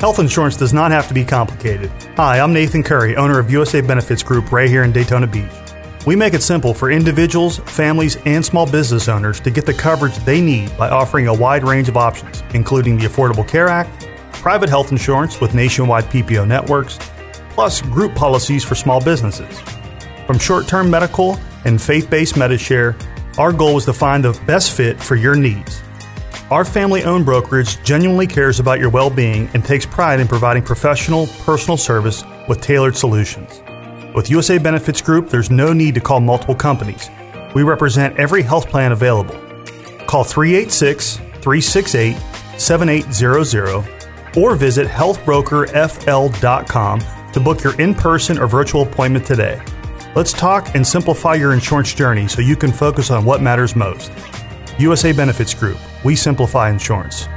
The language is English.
Health insurance does not have to be complicated. Hi, I'm Nathan Curry, owner of USA Benefits Group right here in Daytona Beach. We make it simple for individuals, families, and small business owners to get the coverage they need by offering a wide range of options, including the Affordable Care Act, private health insurance with nationwide PPO networks, plus group policies for small businesses. From short-term medical and faith-based Medi-Share, our goal is to find the best fit for your needs. Our family-owned brokerage genuinely cares about your well-being and takes pride in providing professional, personal service with tailored solutions. With USA Benefits Group, there's no need to call multiple companies. We represent every health plan available. Call 386-368-7800 or visit healthbrokerfl.com to book your in-person or virtual appointment today. Let's talk and simplify your insurance journey so you can focus on what matters most. USA Benefits Group. We simplify insurance.